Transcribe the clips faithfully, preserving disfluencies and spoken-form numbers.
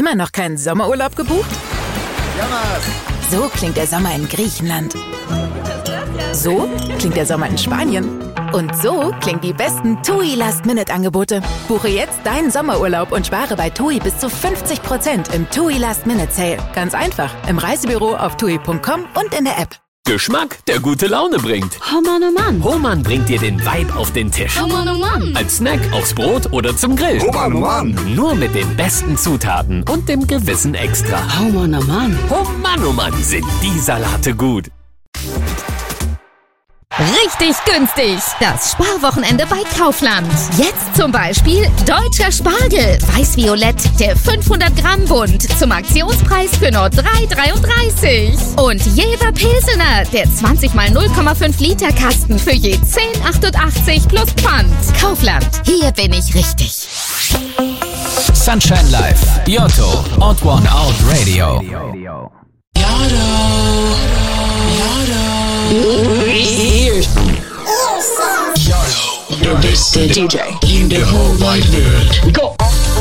Immer noch keinen Sommerurlaub gebucht? Jamas! So klingt der Sommer in Griechenland. So klingt der Sommer in Spanien. Und so klingen die besten TUI Last-Minute-Angebote. Buche jetzt deinen Sommerurlaub und spare bei TUI bis zu fünfzig Prozent im TUI Last-Minute-Sale. Ganz einfach, im Reisebüro auf tui punkt com und in der App. Geschmack, der gute Laune bringt. Oh Mann, oh Mann. Hohmann bringt dir den Vibe auf den Tisch. Oh Mann, oh Mann. Als Snack, aufs Brot oder zum Grill. Oh Mann, oh Mann. Nur mit den besten Zutaten und dem gewissen Extra. Oh Mann, oh Mann. Oh Mann, oh Mann, sind die Salate gut. Richtig günstig. Das Sparwochenende bei Kaufland. Jetzt zum Beispiel deutscher Spargel. Weiß-Violett, der fünfhundert Gramm Bund. Zum Aktionspreis für nur drei dreiunddreißig. Und Jever Pilsener, der zwanzig mal null Komma fünf Liter Kasten für je zehn achtundachtzig plus Pfand. Kaufland. Hier bin ich richtig. Sunshine Live, Yotto, Odd One Out Radio. The best D J in the whole wide world. Go!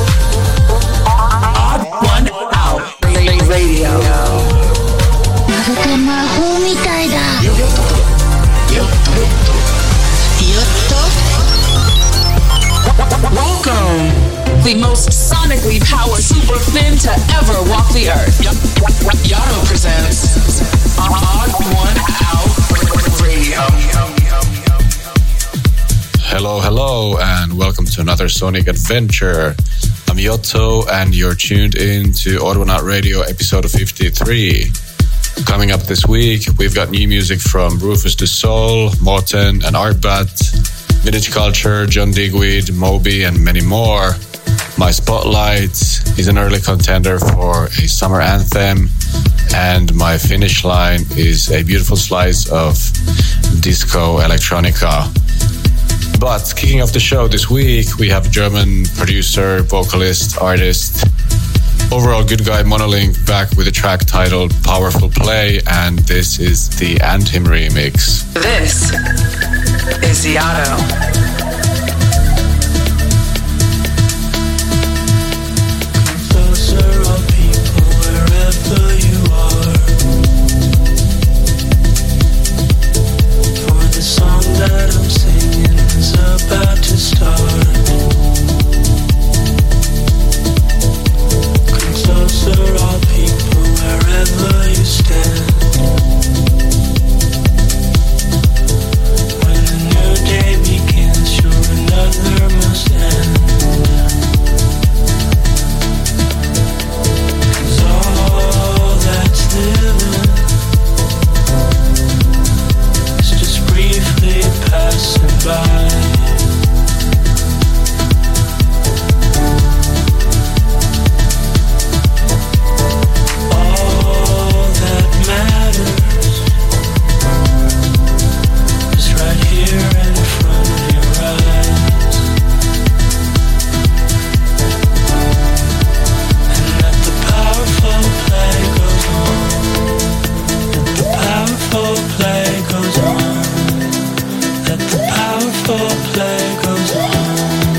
Odd One Out Radio. Welcome, the most sonically powered super fin to ever walk the earth. Yotto presents Odd One Out Radio. Hello, hello, and welcome to another Sonic Adventure. I'm Yotto, and you're tuned in to Odd One Out Radio episode fifty-three. Coming up this week, we've got new music from Rufus Du Sol, Morten, and Artbat, Vintage Culture, John Digweed, Moby, and many more. My spotlight is an early contender for a summer anthem, and my finish line is a beautiful slice of disco electronica. But kicking off the show this week, we have German producer, vocalist, artist, overall good guy Monolink back with a track titled Powerful Play, and this is the Anthem remix. This is Yotto. That I'm singing is about to start. Come closer, all people, wherever you stand. When a new day begins, sure another must end. 'Cause all that's living briefly passing by. All that matters is right here in front of your eyes. And let the powerful play goes on. Let the powerful play goes on. Let the powerful play goes on.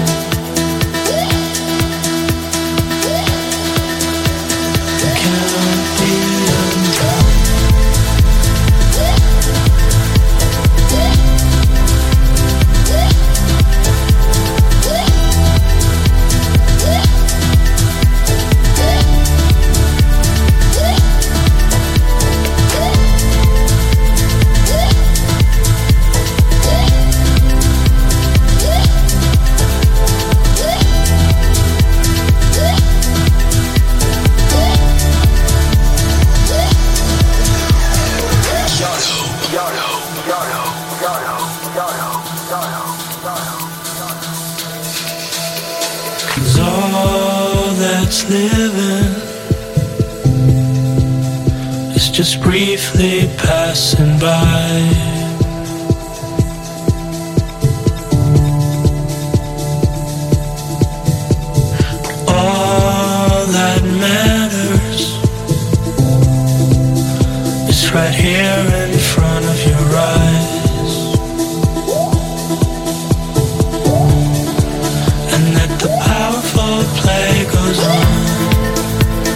It cannot be undone. Living is just briefly passing by. All that matters is right here in front of your eyes. And let the powerful play goes on.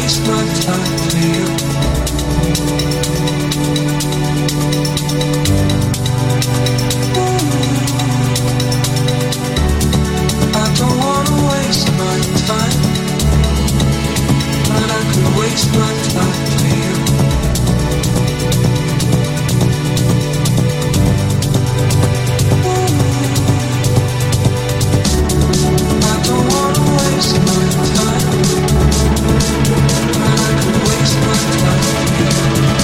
waste my time with you. I don't wanna waste my time, but I could waste my time with you. I don't wanna waste my time, but I could waste my time with you.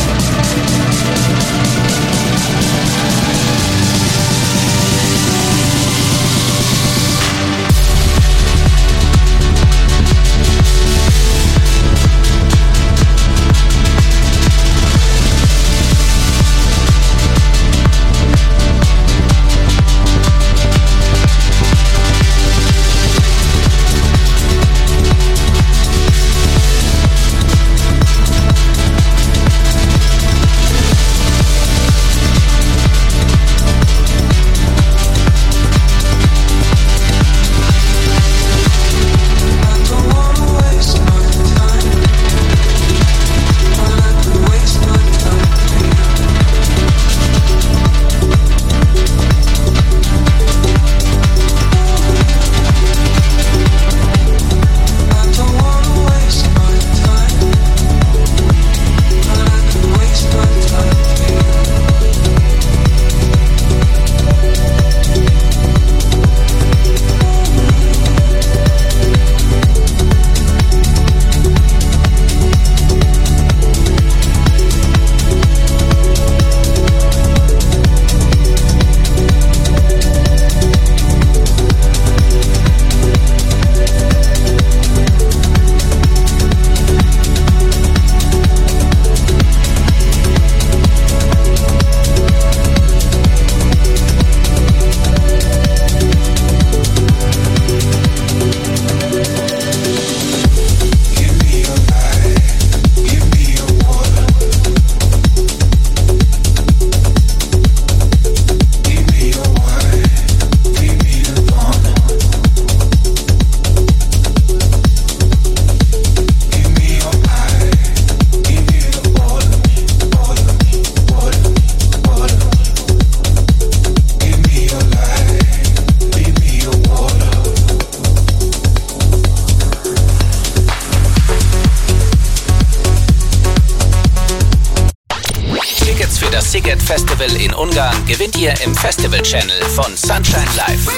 Sziget Festival in Ungarn gewinnt ihr im Festival Channel von Sunshine Live.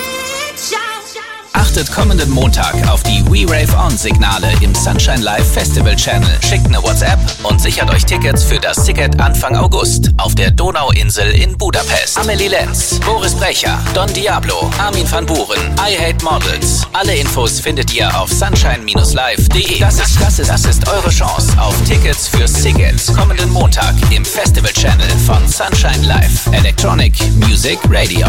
Achtet kommenden Montag auf die We Rave On Signale im Sunshine Live Festival Channel. Schickt eine WhatsApp und sichert euch Tickets für das Sziget Anfang August auf der Donauinsel in Budapest. Amelie Lenz, Boris Brecher, Don Diablo, Armin van Buuren, I Hate Models. Alle Infos findet ihr auf sunshine Bindestrich live Punkt de. Das ist, das ist, das ist eure Chance auf Tickets für Sziget kommenden Montag im Festival Channel von Sunshine Live. Electronic Music Radio.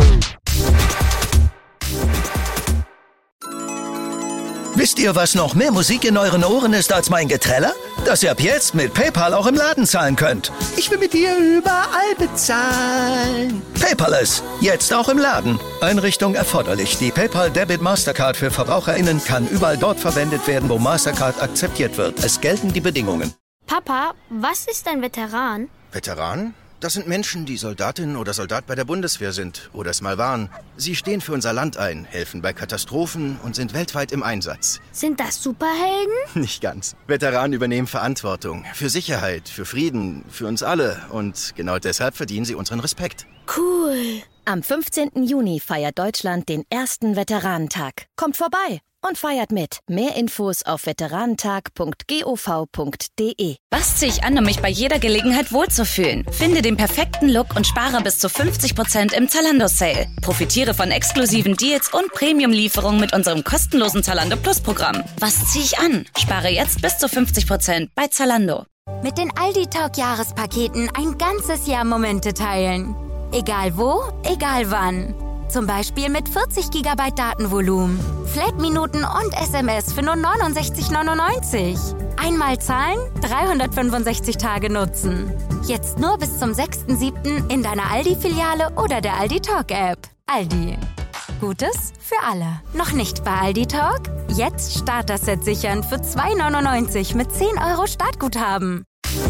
Wisst ihr, was noch mehr Musik in euren Ohren ist als mein Geträller? Dass ihr ab jetzt mit PayPal auch im Laden zahlen könnt. Ich will mit dir überall bezahlen. Paperless, jetzt auch im Laden. Einrichtung erforderlich. Die PayPal Debit Mastercard für VerbraucherInnen kann überall dort verwendet werden, wo Mastercard akzeptiert wird. Es gelten die Bedingungen. Papa, was ist ein Veteran? Veteran? Das sind Menschen, die Soldatin oder Soldat bei der Bundeswehr sind oder es mal waren. Sie stehen für unser Land ein, helfen bei Katastrophen und sind weltweit im Einsatz. Sind das Superhelden? Nicht ganz. Veteranen übernehmen Verantwortung für Sicherheit, für Frieden, für uns alle. Und genau deshalb verdienen sie unseren Respekt. Cool. Am fünfzehnten Juni feiert Deutschland den ersten Veteranentag. Kommt vorbei und feiert mit. Mehr Infos auf veteranentag punkt gov punkt de. Was ziehe ich an, um mich bei jeder Gelegenheit wohlzufühlen? Finde den perfekten Look und spare bis zu fünfzig Prozent im Zalando-Sale. Profitiere von exklusiven Deals und Premium-Lieferungen mit unserem kostenlosen Zalando Plus-Programm. Was ziehe ich an? Spare jetzt bis zu fünfzig Prozent bei Zalando. Mit den Aldi Talk Jahrespaketen ein ganzes Jahr Momente teilen. Egal wo, egal wann. Zum Beispiel mit vierzig Gigabyte Datenvolumen, Flat-Minuten und S M S für nur neunundsechzig neunundneunzig. Einmal zahlen, dreihundertfünfundsechzig Tage nutzen. Jetzt nur bis zum sechsten siebten in deiner Aldi-Filiale oder der Aldi Talk App. Aldi. Gutes für alle. Noch nicht bei Aldi Talk? Jetzt Starter-Set sichern für zwei neunundneunzig mit zehn Euro Startguthaben.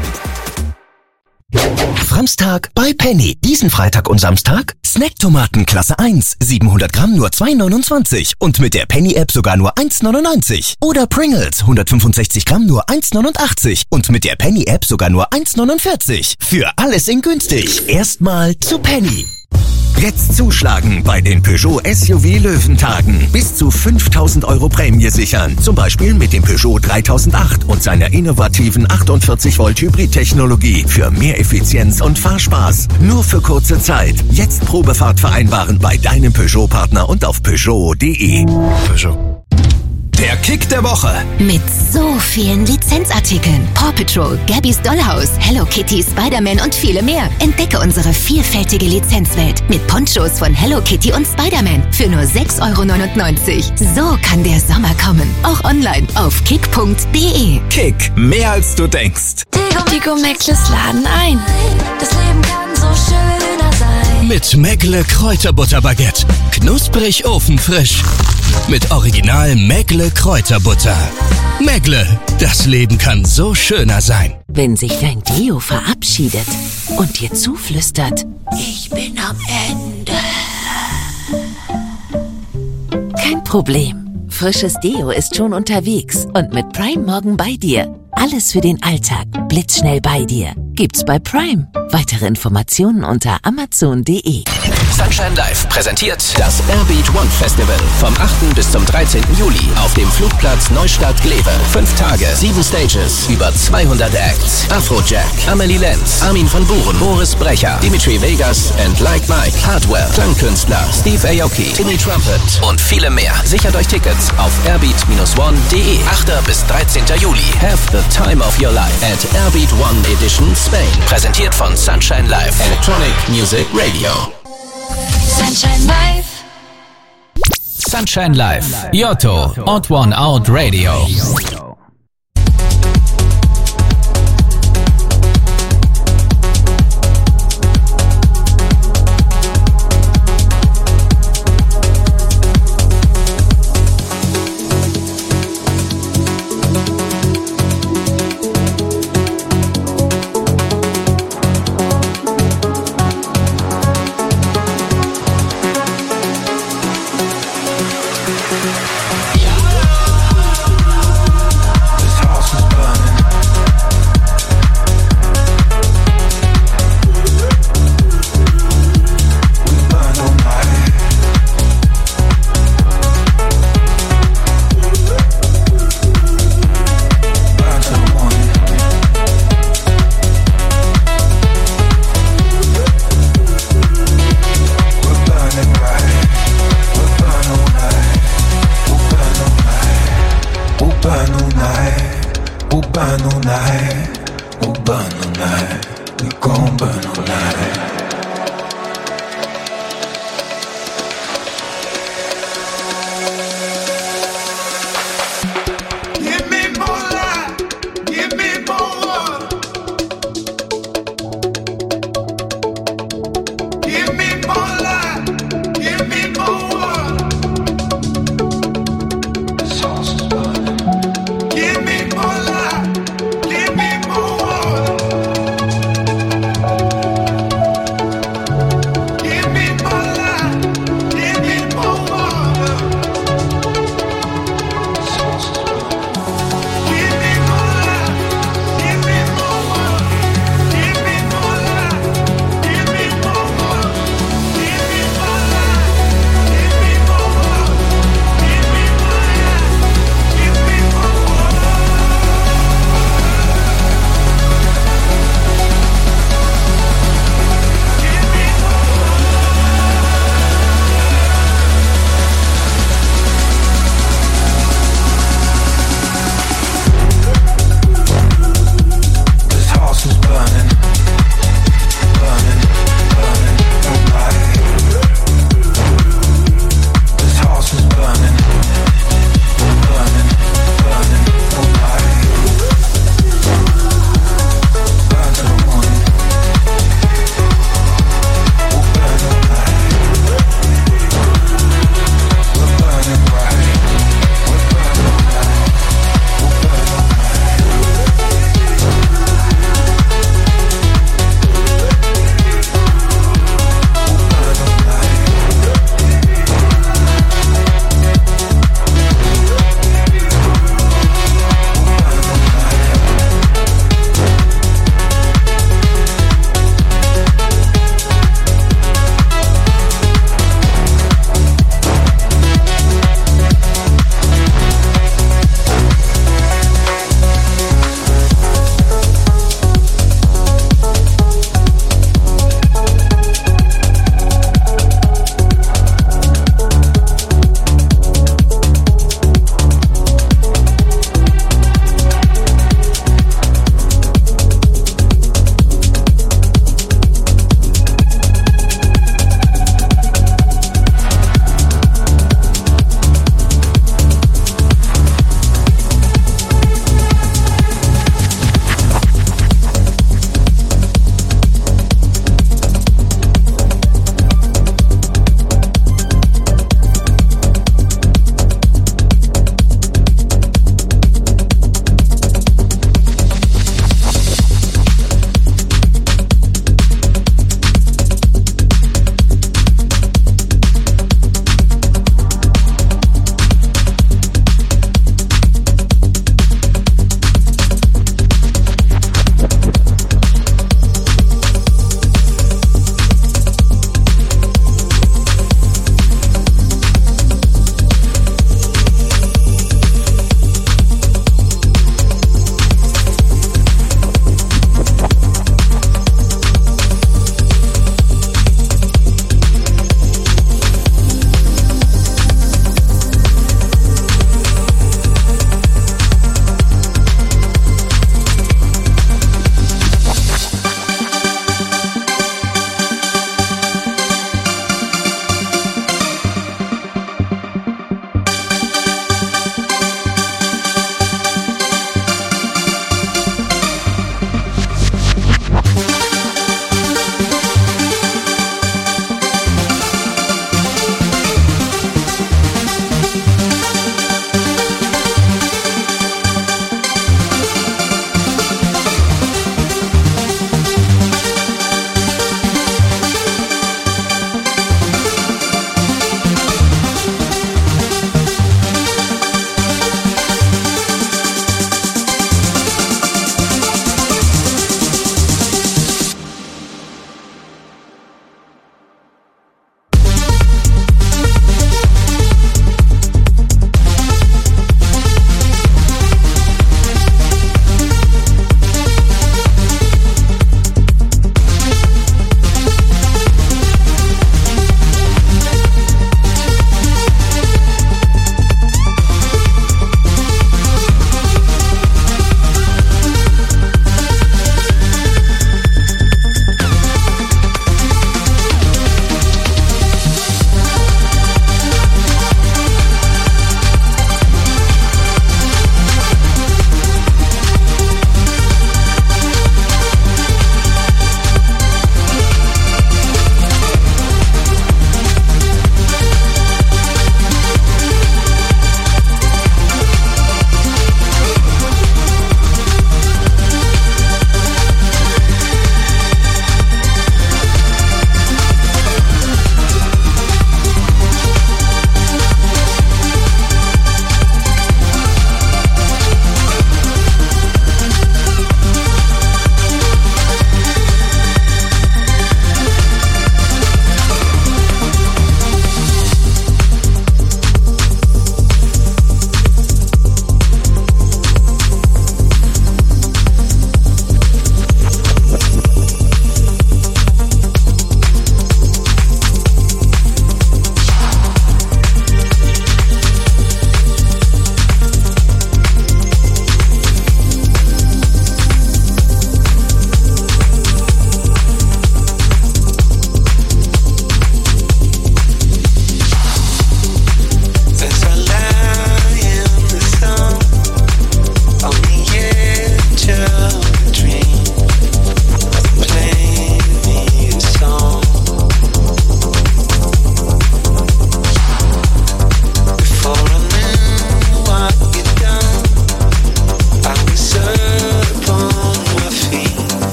Framstag bei Penny. Diesen Freitag und Samstag Snacktomaten Klasse eins. siebenhundert Gramm nur zwei neunundzwanzig. Und mit der Penny-App sogar nur eins neunundneunzig. Oder Pringles. hundertfünfundsechzig Gramm nur eins neunundachtzig. Und mit der Penny-App sogar nur eins neunundvierzig. Für alles in günstig. Erstmal zu Penny. Jetzt zuschlagen bei den Peugeot S U V Löwentagen. Bis zu fünftausend Euro Prämie sichern. Zum Beispiel mit dem Peugeot dreitausendacht und seiner innovativen achtundvierzig Volt Hybrid-Technologie für mehr Effizienz und Fahrspaß. Nur für kurze Zeit. Jetzt Probefahrt vereinbaren bei deinem Peugeot-Partner und auf Peugeot punkt de. Peugeot. Der Kick der Woche. Mit so vielen Lizenzartikeln. Paw Patrol, Gabby's Dollhouse, Hello Kitty, Spider-Man und viele mehr. Entdecke unsere vielfältige Lizenzwelt mit Ponchos von Hello Kitty und Spider-Man für nur sechs Euro neunundneunzig. So kann der Sommer kommen. Auch online auf kick punkt de. Kick, mehr als du denkst. Digo Mäckles laden ein. Das Leben kann so schöner sein. Mit Mäckle Kräuterbutterbaguette. Knusprig ofenfrisch. Mit Original Mäckle Kräuterbutter. Mäckle, das Leben kann so schöner sein. Wenn sich dein Deo verabschiedet und dir zuflüstert, ich bin am Ende. Kein Problem. Frisches Deo ist schon unterwegs und mit Prime morgen bei dir. Alles für den Alltag, blitzschnell bei dir. Gibt's bei Prime. Weitere Informationen unter amazon punkt de. Sunshine Live präsentiert das Airbeat One Festival vom achten bis zum dreizehnten Juli auf dem Flugplatz Neustadt-Glewe. Fünf Tage, sieben Stages, über zweihundert Acts. Afrojack, Amelie Lenz, Armin von Buuren, Boris Brecher, Dimitri Vegas and Like Mike, Hardwell, Klangkünstler, Steve Aoki, Timmy Trumpet und viele mehr. Sichert euch Tickets auf airbeat one punkt de. achter bis dreizehnten Juli. Have the time of your life at Airbeat One Edition Spain. Präsentiert von Sunshine Live Electronic Music Radio. Sunshine Live. Sunshine Live. Yotto. Odd One Out Radio.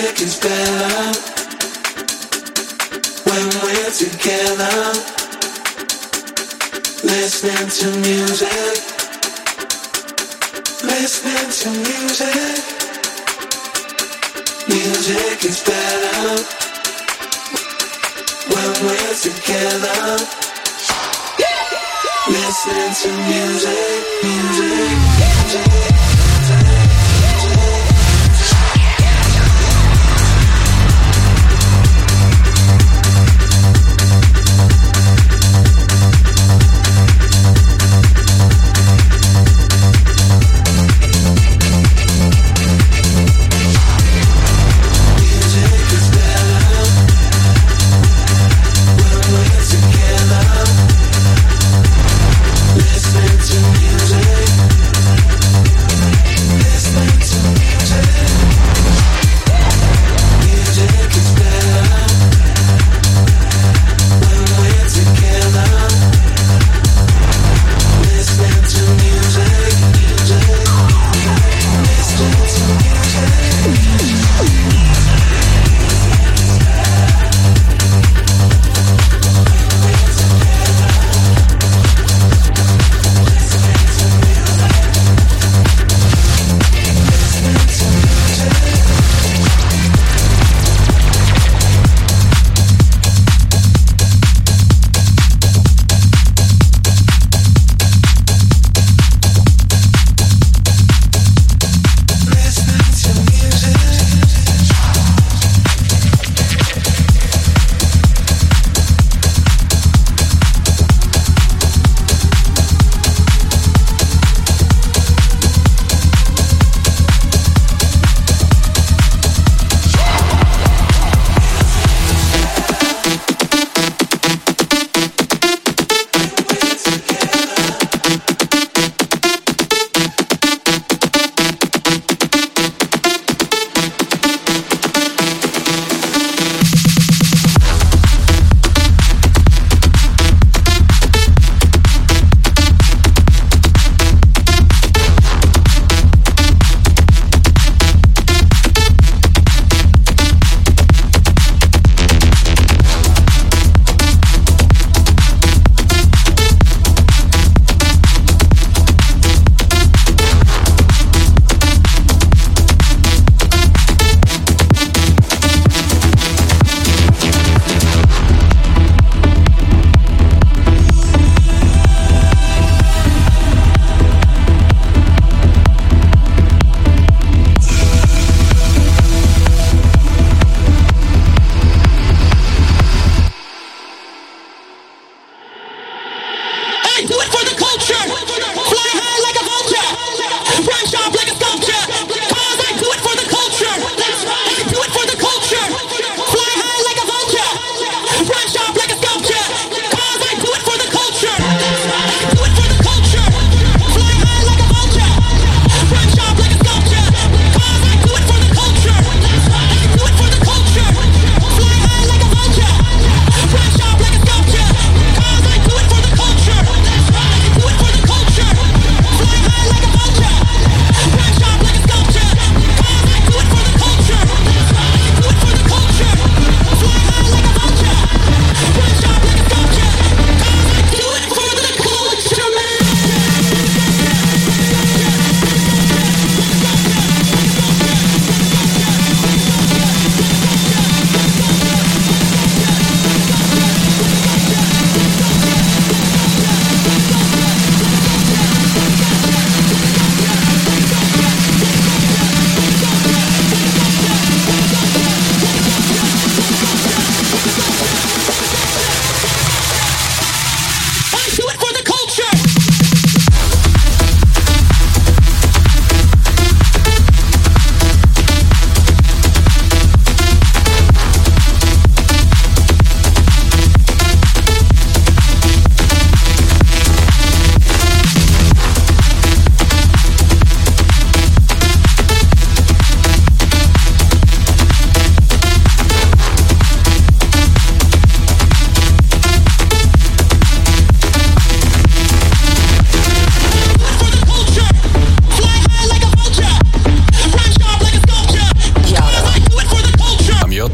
Music is better when we're together. Listening to music, listening to music. Music is better when we're together. Listening to music, music, music. Listening to music.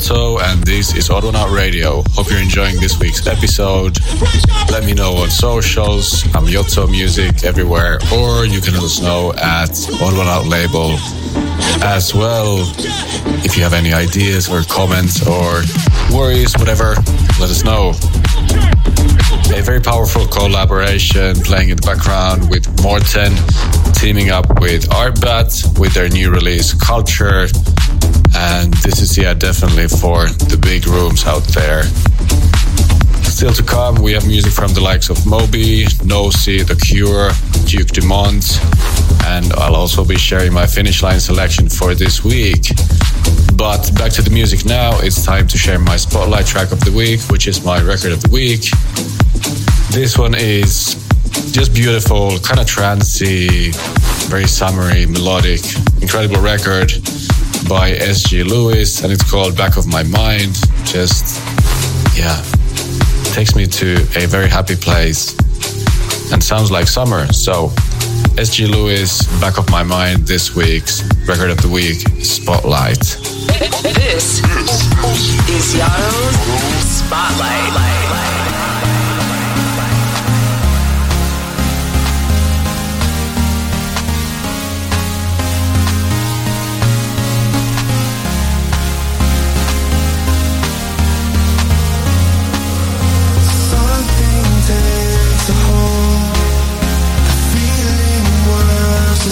Yotto, and this is Odd One Out Radio. Hope you're enjoying this week's episode. Let me know on socials. I'm Yotto Music everywhere, or you can let us know at Odd One Out Label as well. If you have any ideas or comments or worries, whatever, let us know. A very powerful collaboration playing in the background with Morten, teaming up with Artbat with their new release Culture. And this is, yeah, definitely for the big rooms out there. Still to come, we have music from the likes of Moby, Nosy, The Cure, Duke Dumont, and I'll also be sharing my Finish Line selection for this week. But back to the music now, it's time to share my spotlight track of the week, which is my record of the week. This one is just beautiful, kind of trancey, very summery, melodic, incredible record by S G Lewis, and it's called Back of My Mind. Just, yeah, takes me to a very happy place and sounds like summer. So S G Lewis, Back of My Mind, this week's record of the week, Spotlight. This is Yotto's Spotlight.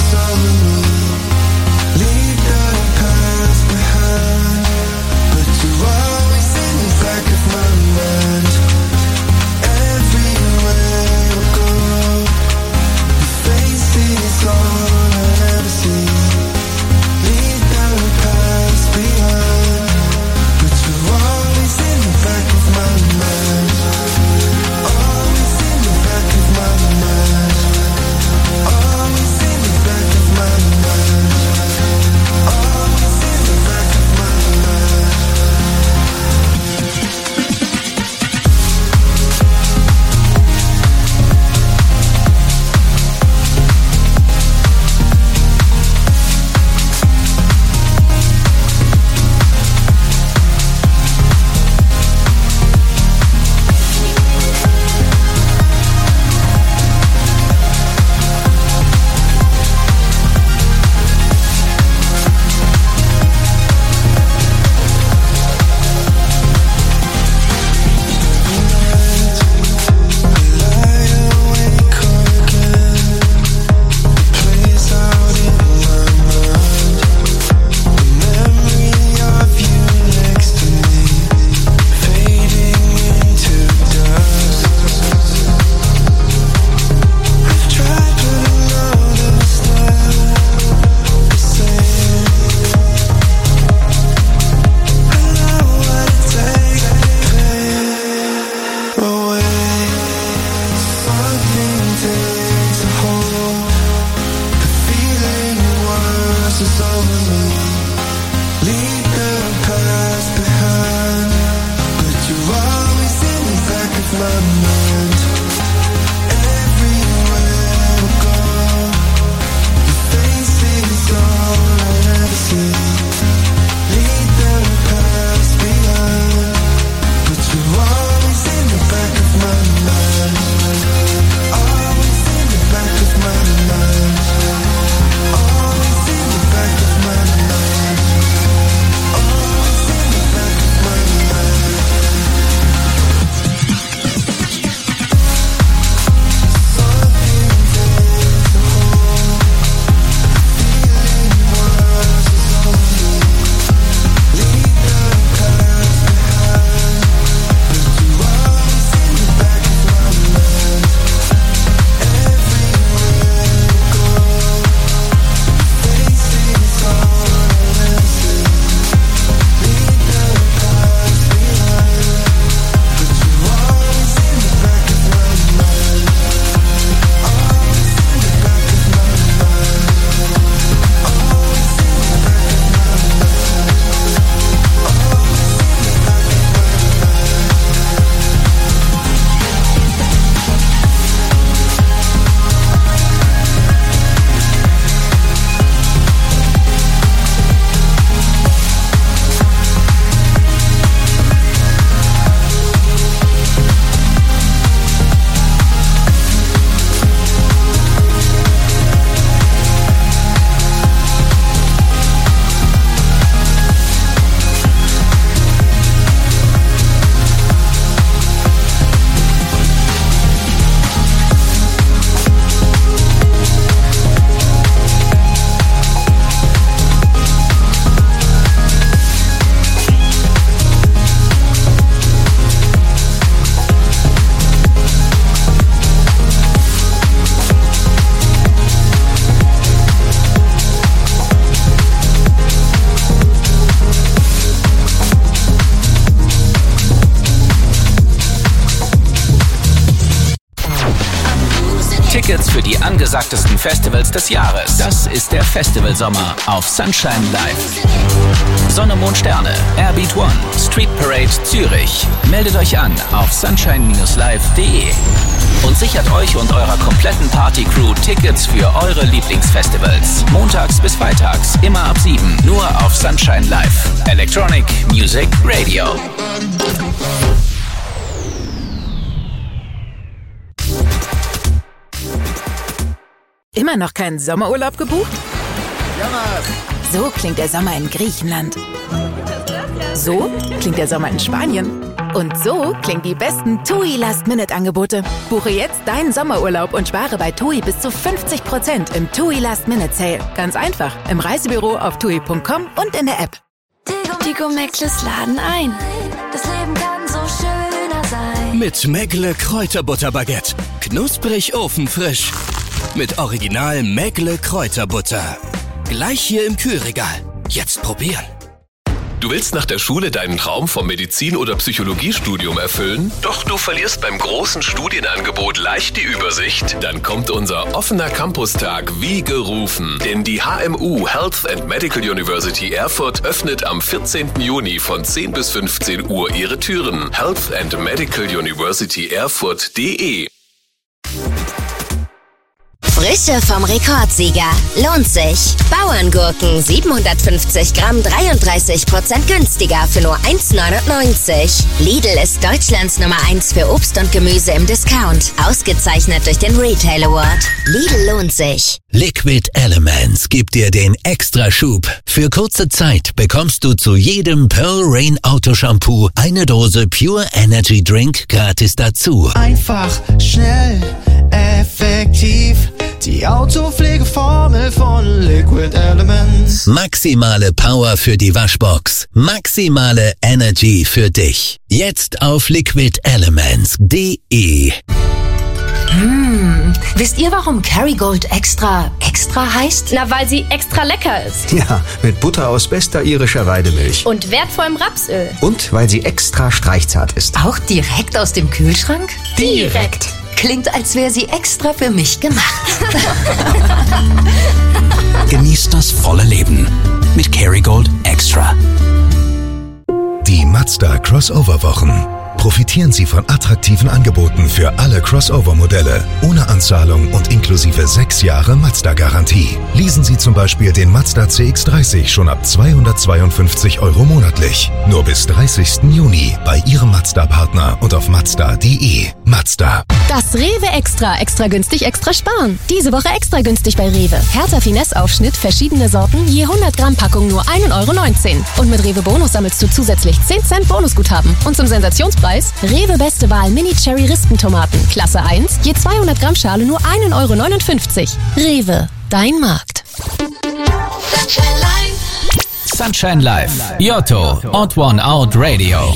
Leave the past behind, but you Tickets für die angesagtesten Festivals des Jahres. Das ist der Festivalsommer auf Sunshine Live. Sonne, Mond, Sterne, Airbeat One, Street Parade Zürich. Meldet euch an auf sunshine live punkt de und sichert euch und eurer kompletten Party-Crew Tickets für eure Lieblingsfestivals. Montags bis freitags, immer ab sieben, nur auf Sunshine Live. Electronic Music Radio. Immer noch keinen Sommerurlaub gebucht? So klingt der Sommer in Griechenland. So klingt der Sommer in Spanien. Und so klingen die besten TUI Last-Minute-Angebote. Buche jetzt deinen Sommerurlaub und spare bei TUI bis zu fünfzig Prozent im TUI Last-Minute-Sale. Ganz einfach, im Reisebüro auf tui punkt com und in der App. Die Gomeckles laden ein. Das Leben kann so schöner sein. Mit Megle Kräuterbutterbaguette. Knusprig ofenfrisch. Mit Original Megle Kräuterbutter. Gleich hier im Kühlregal. Jetzt probieren. Du willst nach der Schule deinen Traum vom Medizin- oder Psychologiestudium erfüllen? Doch du verlierst beim großen Studienangebot leicht die Übersicht? Dann kommt unser offener Campustag wie gerufen. Denn die H M U Health and Medical University Erfurt öffnet am vierzehnten Juni von zehn bis fünfzehn Uhr ihre Türen. health and medical university erfurt punkt de. Frische vom Rekordsieger. Lohnt sich. Bauerngurken siebenhundertfünfzig Gramm, dreiunddreißig Prozent günstiger für nur eins neunundneunzig. Lidl ist Deutschlands Nummer eins für Obst und Gemüse im Discount. Ausgezeichnet durch den Retail Award. Lidl lohnt sich. Liquid Elements gibt dir den Extraschub. Für kurze Zeit bekommst du zu jedem Pearl Rain Autoshampoo eine Dose Pure Energy Drink gratis dazu. Einfach, schnell, effektiv. Die Autopflegeformel von Liquid Elements. Maximale Power für die Waschbox. Maximale Energy für dich. Jetzt auf liquid elements punkt de. Hm, wisst ihr, warum Kerrygold extra extra heißt? Na, weil sie extra lecker ist. Ja, mit Butter aus bester irischer Weidemilch. Und wertvollem Rapsöl. Und weil sie extra streichzart ist. Auch direkt aus dem Kühlschrank? Direkt. Klingt, als wäre sie extra für mich gemacht. Genießt das volle Leben mit Kerrygold Extra. Die Mazda Crossover-Wochen. Profitieren Sie von attraktiven Angeboten für alle Crossover-Modelle, ohne Anzahlung und inklusive sechs Jahre Mazda-Garantie. Leasen Sie zum Beispiel den Mazda C X dreißig schon ab zweihundertzweiundfünfzig Euro monatlich. Nur bis dreißigsten Juni bei Ihrem Mazda-Partner und auf mazda punkt de. Mazda. Das Rewe Extra. Extra günstig, extra sparen. Diese Woche extra günstig bei Rewe. Hertha Finesse-Aufschnitt, verschiedene Sorten, je hundert Gramm Packung nur ein Euro neunzehn. Und mit Rewe Bonus sammelst du zusätzlich zehn Cent Bonusguthaben. Und zum Sensationspreis Rewe Beste Wahl Mini Cherry Rispentomaten. Klasse eins, je zweihundert Gramm Schale nur ein Euro neunundfünfzig. Rewe, dein Markt. Sunshine Live. Yotto. Odd One Out Radio.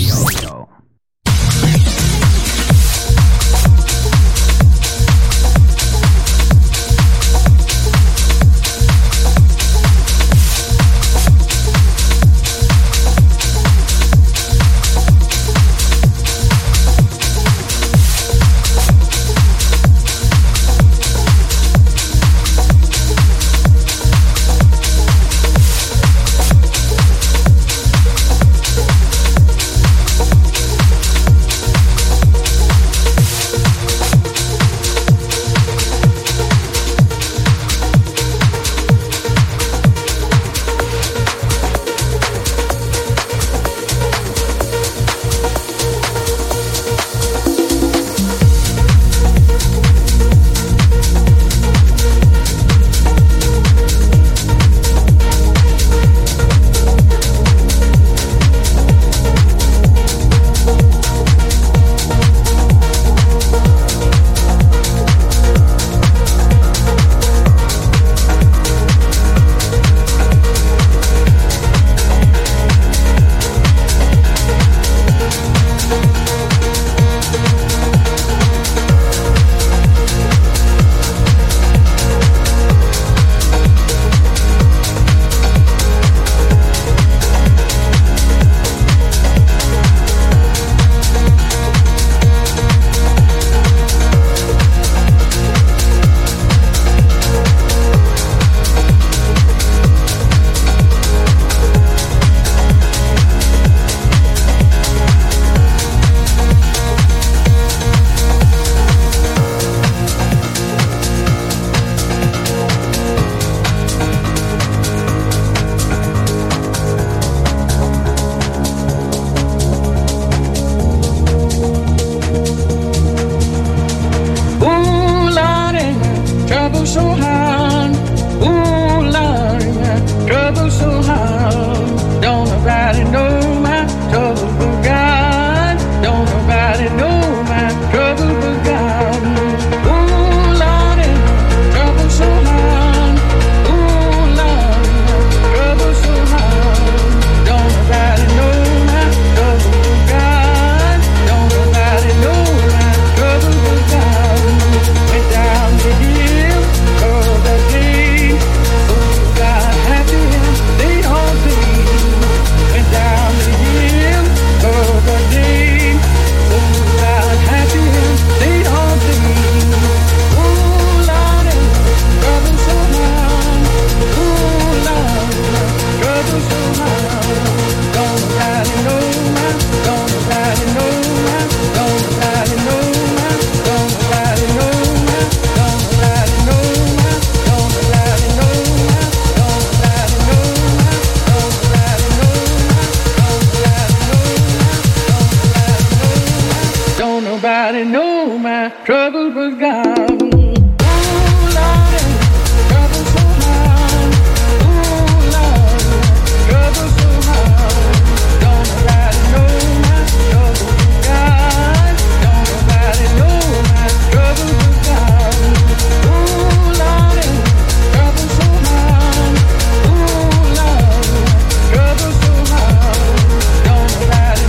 nobody know my troubles was gone.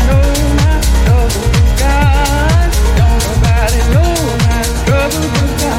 Trouble was gone.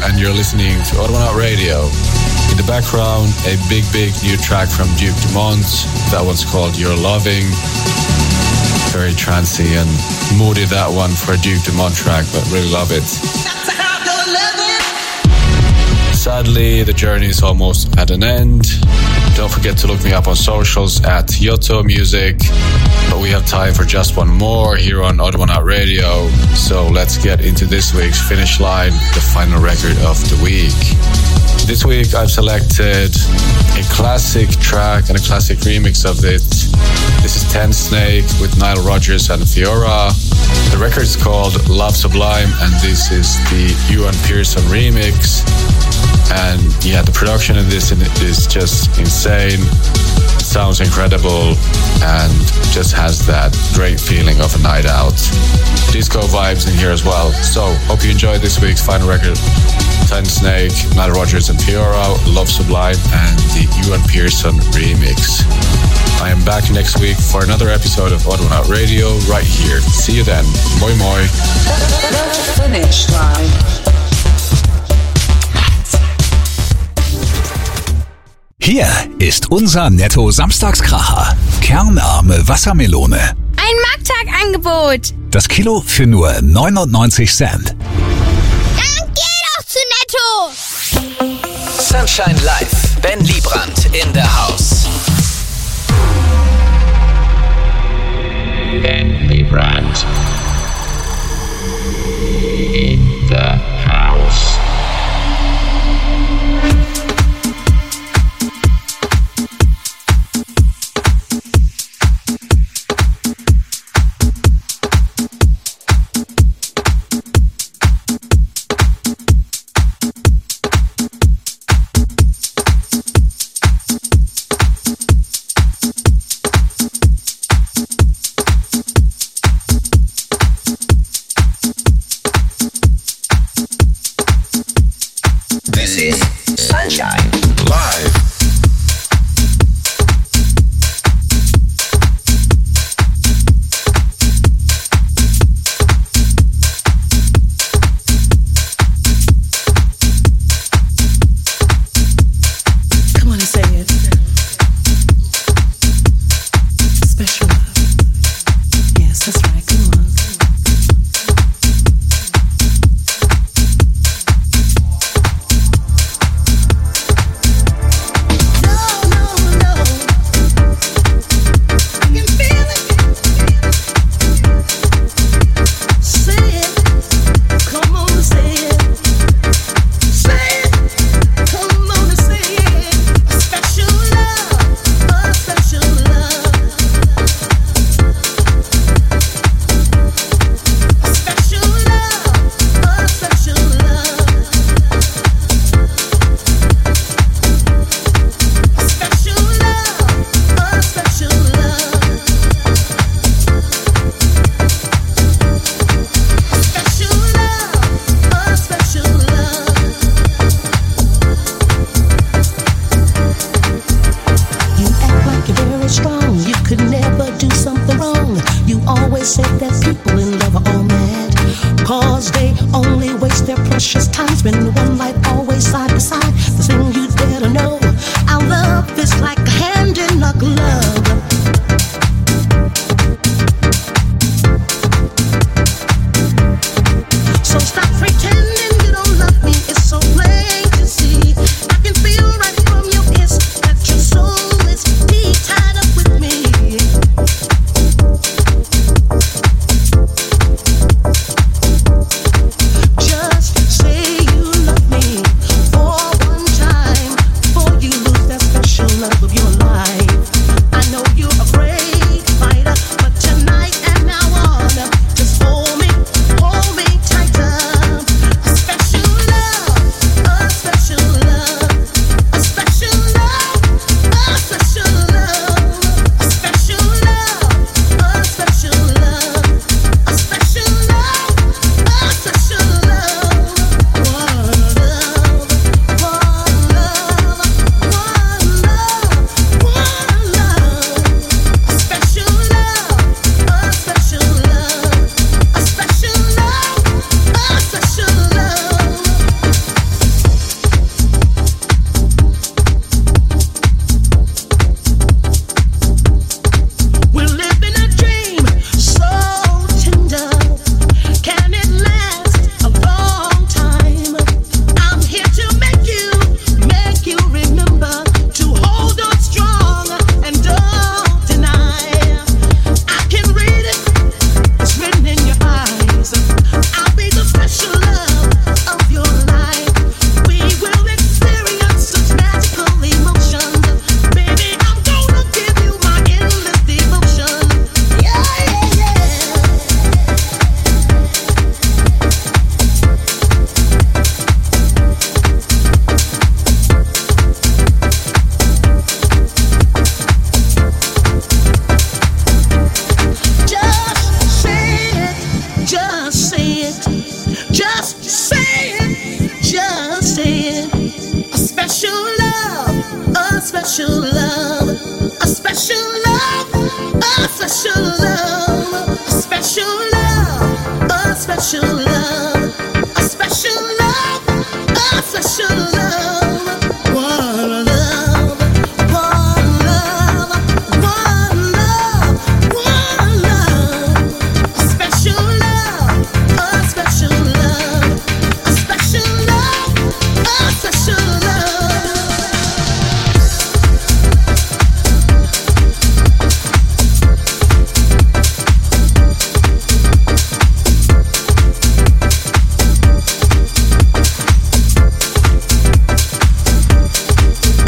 and you're listening to Autonaut Radio. In the background, a big, big new track from Duke Dumont. That one's called You're Loving. Very trancy and moody, that one for a Duke Dumont track, but really love it. Sadly, the journey is almost at an end. Don't forget to look me up on socials at Yoto Music. But we have time for just one more here on Odd One Out Radio. So let's get into this week's finish line, the final record of the week. This week I've selected a classic track and a classic remix of it. This is Ten Snake with Nile Rodgers and Fiora. The record's called Love Sublime, and this is the Ewan Pearson remix. And yeah, the production in this is just insane. It sounds incredible and just has that great feeling of a night out. Disco vibes in here as well. So, hope you enjoyed this week's final record. Ten Snake, Nile Rodgers and Fiora, Love Sublime, and the Ewan Pearson remix. I am back next week for another episode of Odd One Out Radio right here. See you then. Moi moi. Finish line. Hier ist unser Netto-Samstagskracher. Kernarme Wassermelone. Ein Markttagangebot. Das Kilo für nur neunundneunzig Cent. Dann geh doch zu Netto. Sunshine Live. Ben Liebrand in the house. Ben Liebrand in the house. special love, a special love, a special love, a special love, a special love.